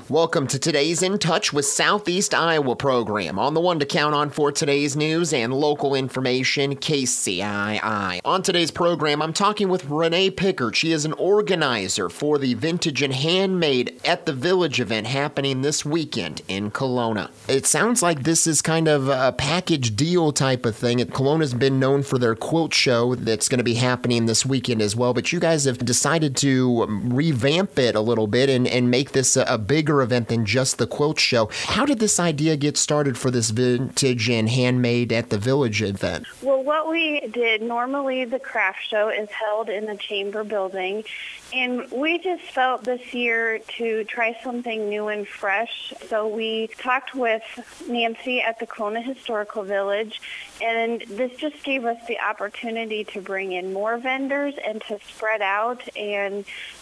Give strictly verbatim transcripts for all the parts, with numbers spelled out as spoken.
Welcome to today's In Touch with Southeast Iowa program. On the one to count on for today's news and local information, K C I I. On today's program, I'm talking with Renee Pickard. She is an organizer for the Vintage and Handmade at the Village event happening this weekend in Kelowna. It sounds like this is kind of a package deal type of thing. Kelowna's been known for their quilt show that's going to be happening this weekend as well, but you guys have decided to revamp it a little bit and, and make this a, a bigger event than just the quilt show. How did this idea get started for this Vintage and Handmade at the Village event? Well, what we did, normally the craft show is held in the Chamber building, and we just felt this year to try something new and fresh. So we talked with Nancy at the Kelowna Historical Village, and this just gave us the opportunity to bring in more vendors and to spread out and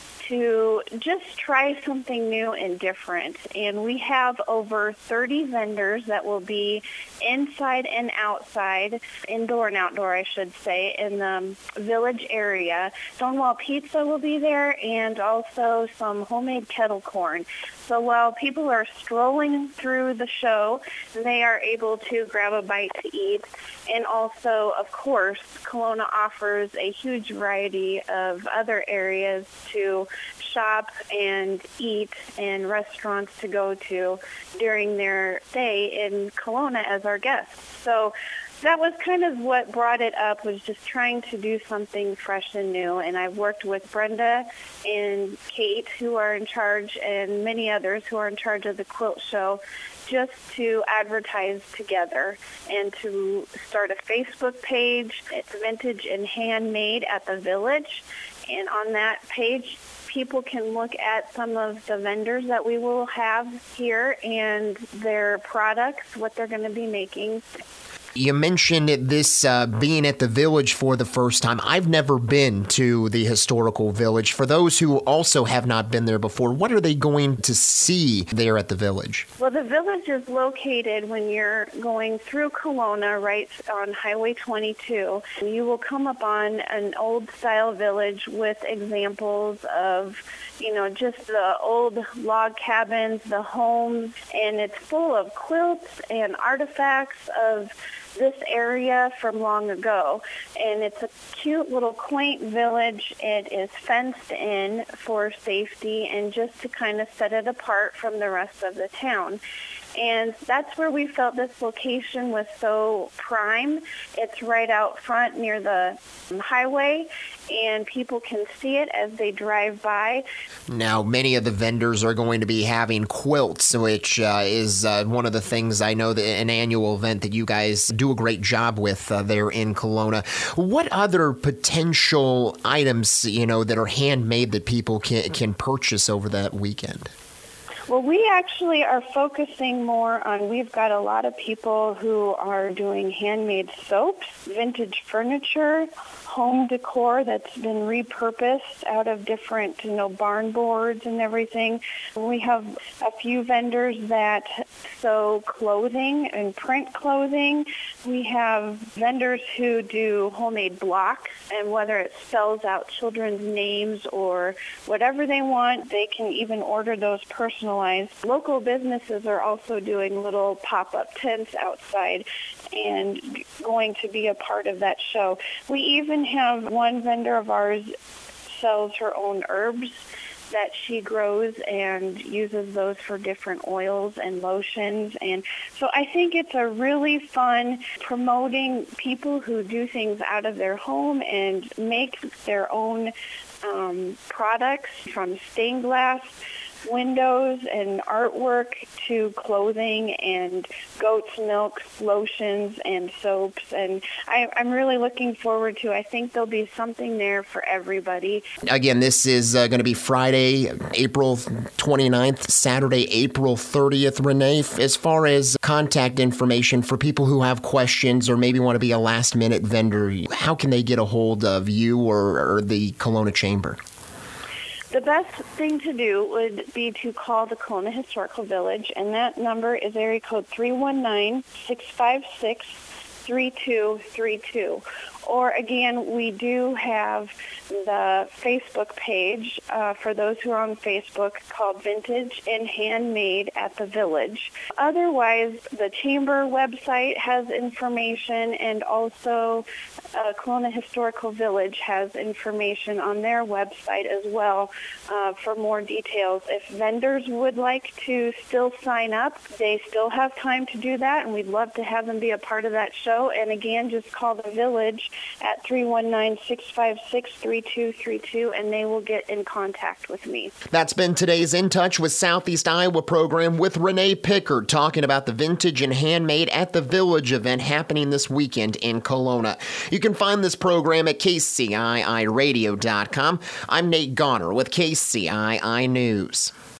to just try something new and different. And we have over thirty vendors that will be inside and outside, indoor and outdoor, I should say, in the village area. Stonewall Pizza will be there, and also some homemade kettle corn. So while people are strolling through the show, they are able to grab a bite to eat. And also, of course, Kelowna offers a huge variety of other areas to shop and eat and restaurants to go to during their stay in Kelowna as our guests. So that was kind of what brought it up, was just trying to do something fresh and new. And I've worked with Brenda and Kate, who are in charge, and many others who are in charge of the quilt show, just to advertise together and to start a Facebook page. It's Vintage and Handmade at the Village. And on that page, people can look at some of the vendors that we will have here and their products, what they're going to be making. You mentioned this uh, being at the Village for the first time. I've never been to the Historical Village. For those who also have not been there before, what are they going to see there at the Village? Well, the Village is located when you're going through Kelowna, right on Highway twenty-two. You will come up on an old-style village with examples of, you know, just the old log cabins, the homes, and it's full of quilts and artifacts of this area from long ago. And it's a cute little quaint village. It is fenced in for safety and just to kind of set it apart from the rest of the town. And that's where we felt this location was so prime. It's right out front near the highway, and people can see it as they drive by. Now, many of the vendors are going to be having quilts, which uh, is uh, one of the things I know, that an annual event that you guys do a great job with uh, there in Kelowna. What other potential items, you know, that are handmade that people can, can purchase over that weekend? Well, we actually are focusing more on, we've got a lot of people who are doing handmade soaps, vintage furniture, home decor that's been repurposed out of different, you know, barn boards and everything. We have a few vendors that sew clothing and print clothing. We have vendors who do homemade blocks, and whether it spells out children's names or whatever they want, they can even order those personalized. Local businesses are also doing little pop-up tents outside and going to be a part of that show. We even have one vendor of ours sells her own herbs that she grows and uses those for different oils and lotions. And so I think it's a really fun promoting people who do things out of their home and make their own um, products, from stained glass windows and artwork to clothing and goat's milk, lotions, and soaps. And I, I'm really looking forward to, I think there'll be something there for everybody. Again, this is uh, going to be Friday, April twenty-ninth, Saturday, April thirtieth. Renee, as far as contact information for people who have questions or maybe want to be a last-minute vendor, how can they get a hold of you or, or the Kelowna Chamber? The best thing to do would be to call the Kelowna Historical Village, and that number is area code three one nine, six five six, three two three two. Or again, we do have the Facebook page uh, for those who are on Facebook called Vintage and Handmade at the Village. Otherwise, the Chamber website has information, and also uh, Kelowna Historical Village has information on their website as well uh, for more details. If vendors would like to still sign up, they still have time to do that, and we'd love to have them be a part of that show. And again, just call the Village at three one nine, six five six, three two three two, and they will get in contact with me. That's been today's In Touch with Southeast Iowa program with Renee Pickard, talking about the Vintage and Handmade at the Village event happening this weekend in Kelowna. You can find this program at K C I I radio dot com. I'm Nate Goner with K C I I News.